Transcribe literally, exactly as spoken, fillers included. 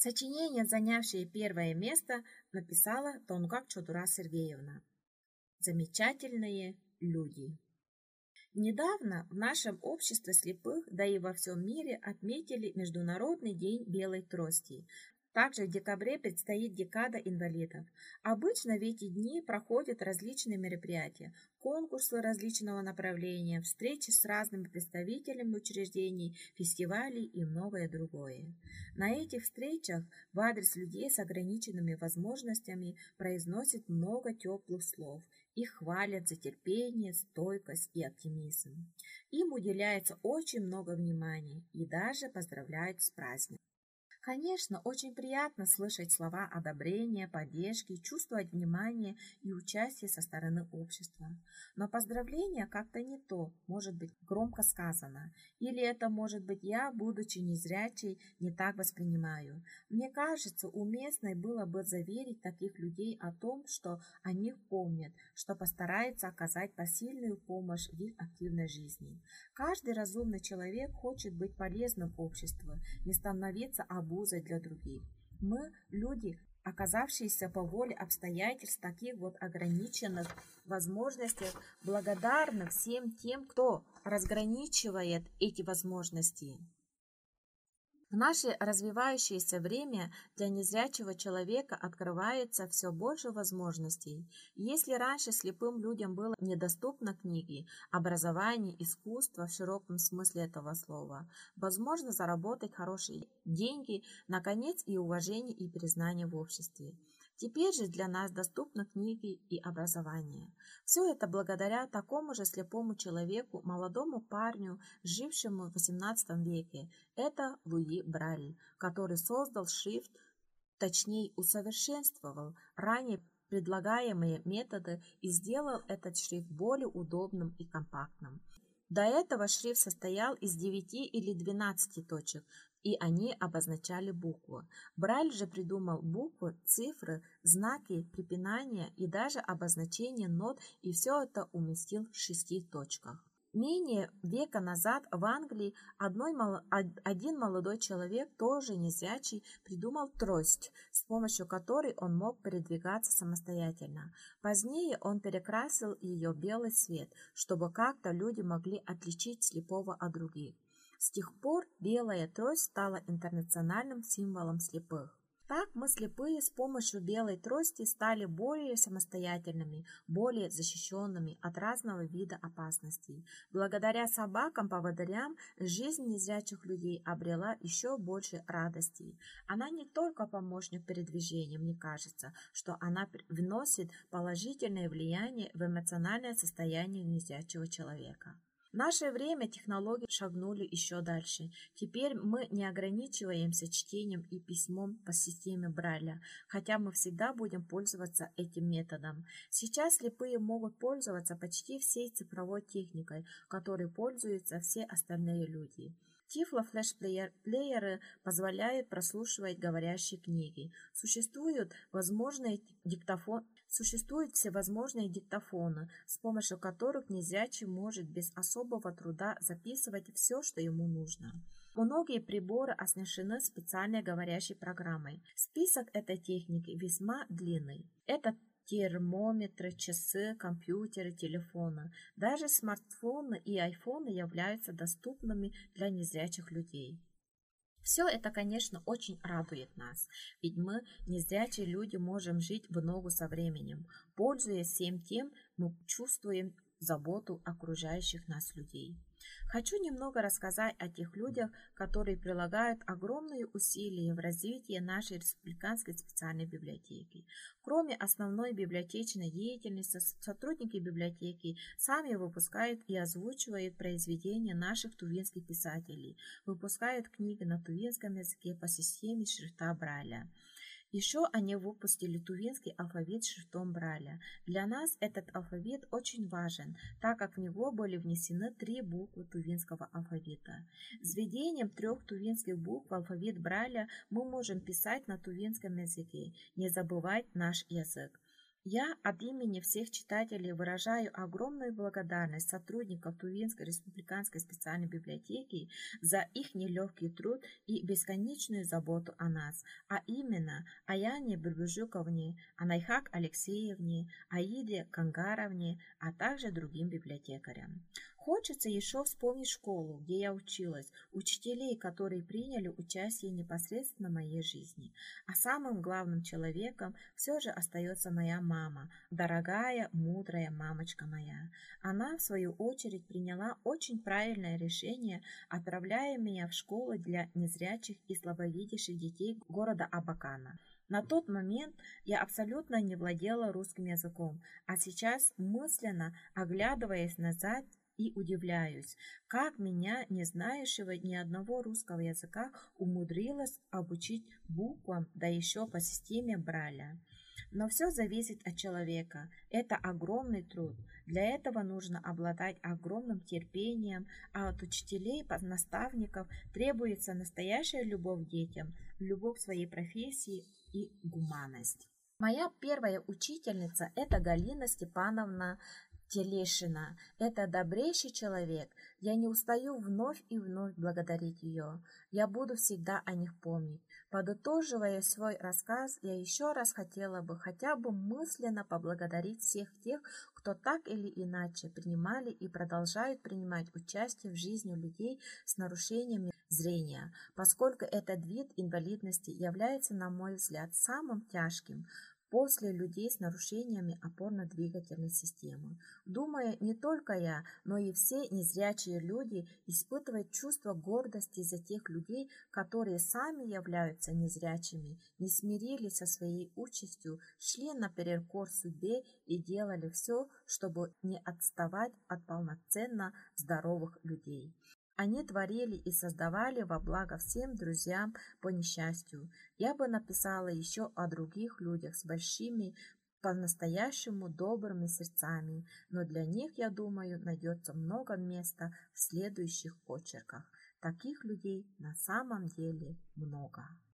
Сочинение, занявшее первое место, написала Тонгак Чодура Сергеевна. Замечательные люди. Недавно в нашем обществе слепых, да и во всем мире, отметили Международный день белой трости. Также в декабре предстоит декада инвалидов. Обычно в эти дни проходят различные мероприятия, конкурсы различного направления, встречи с разными представителями учреждений, фестивалей и многое другое. На этих встречах в адрес людей с ограниченными возможностями произносят много теплых слов. Их хвалят за терпение, стойкость и оптимизм. Им уделяется очень много внимания и даже поздравляют с праздником. Конечно, очень приятно слышать слова одобрения, поддержки, чувствовать внимание и участие со стороны общества. Но поздравление как-то не то, может быть громко сказано. Или это может быть я, будучи незрячей, не так воспринимаю. Мне кажется, уместно было бы заверить таких людей о том, что о них помнят, что постараются оказать посильную помощь в их активной жизни. Каждый разумный человек хочет быть полезным обществу, не становиться обузой для других. Мы, люди, оказавшиеся по воле обстоятельств таких вот ограниченных возможностей, благодарны всем тем, кто разграничивает эти возможности. В наше развивающееся время для незрячего человека открывается все больше возможностей. Если раньше слепым людям было недоступно книги, образование, искусство в широком смысле этого слова, возможно заработать хорошие деньги, наконец и уважение и признание в обществе. Теперь же для нас доступны книги и образование. Все это благодаря такому же слепому человеку, молодому парню, жившему в восемнадцатом веке. Это Луи Брайль, который создал шрифт, точнее усовершенствовал ранее предлагаемые методы и сделал этот шрифт более удобным и компактным. До этого шрифт состоял из девяти или двенадцати точек, и они обозначали букву. Брайль же придумал буквы, цифры, знаки, препинания и даже обозначение нот, и все это уместил в шести точках. Менее века назад в Англии одной, один молодой человек, тоже незрячий, придумал трость, с помощью которой он мог передвигаться самостоятельно. Позднее он перекрасил ее в белый цвет, чтобы как-то люди могли отличить слепого от других. С тех пор белая трость стала интернациональным символом слепых. Так мы, слепые, с помощью белой трости стали более самостоятельными, более защищенными от разного вида опасностей. Благодаря собакам-поводырям жизнь незрячих людей обрела еще больше радостей. Она не только помощник передвижения, мне кажется, что она вносит положительное влияние в эмоциональное состояние незрячего человека. В наше время технологии шагнули еще дальше. Теперь мы не ограничиваемся чтением и письмом по системе Брайля, хотя мы всегда будем пользоваться этим методом. Сейчас слепые могут пользоваться почти всей цифровой техникой, которой пользуются все остальные люди. Тифло-флеш-плееры позволяют прослушивать говорящие книги. Существуют возможные диктофоны. Существуют всевозможные диктофоны, с помощью которых незрячий может без особого труда записывать все, что ему нужно. Многие приборы оснащены специальной говорящей программой. Список этой техники весьма длинный. Это термометры, часы, компьютеры, телефоны. Даже смартфоны и айфоны являются доступными для незрячих людей. Все это, конечно, очень радует нас, ведь мы, незрячие люди, можем жить в ногу со временем. Пользуясь всем тем, мы чувствуем заботу окружающих нас людей. Хочу немного рассказать о тех людях, которые прилагают огромные усилия в развитии нашей республиканской специальной библиотеки. Кроме основной библиотечной деятельности, сотрудники библиотеки сами выпускают и озвучивают произведения наших тувинских писателей, выпускают книги на тувинском языке по системе шрифта Брайля. Еще они выпустили тувинский алфавит шрифтом Брайля. Для нас этот алфавит очень важен, так как в него были внесены три буквы тувинского алфавита. С введением трех тувинских букв в алфавит Брайля мы можем писать на тувинском языке, не забывать наш язык. Я от имени всех читателей выражаю огромную благодарность сотрудникам Тувинской республиканской специальной библиотеки за их нелегкий труд и бесконечную заботу о нас, а именно Аяне Бульбужуковне, Анайхак Алексеевне, Аиде Кангаровне, а также другим библиотекарям. Хочется еще вспомнить школу, где я училась, учителей, которые приняли участие непосредственно в моей жизни. А самым главным человеком все же остается моя мама, дорогая, мудрая мамочка моя. Она, в свою очередь, приняла очень правильное решение, отправляя меня в школу для незрячих и слабовидящих детей города Абакана. На тот момент я абсолютно не владела русским языком, а сейчас, мысленно оглядываясь назад, и удивляюсь, как меня, не знающего ни одного русского языка, умудрилась обучить буквам, да еще по системе Брайля. Но все зависит от человека. Это огромный труд. Для этого нужно обладать огромным терпением, а от учителей, наставников требуется настоящая любовь к детям, любовь к своей профессии и гуманность. Моя первая учительница – это Галина Степановна Телешина. Это добрейший человек. Я не устаю вновь и вновь благодарить ее. Я буду всегда о них помнить. Подытоживая свой рассказ, я еще раз хотела бы хотя бы мысленно поблагодарить всех тех, кто так или иначе принимали и продолжают принимать участие в жизни людей с нарушениями зрения, поскольку этот вид инвалидности является, на мой взгляд, самым тяжким после людей с нарушениями опорно-двигательной системы. Думаю, не только я, но и все незрячие люди испытывают чувство гордости за тех людей, которые сами являются незрячими, не смирились со своей участью, шли наперекор судьбе и делали все, чтобы не отставать от полноценно здоровых людей. Они творили и создавали во благо всем друзьям по несчастью. Я бы написала еще о других людях с большими, по-настоящему добрыми сердцами, но для них, я думаю, найдется много места в следующих очерках. Таких людей на самом деле много.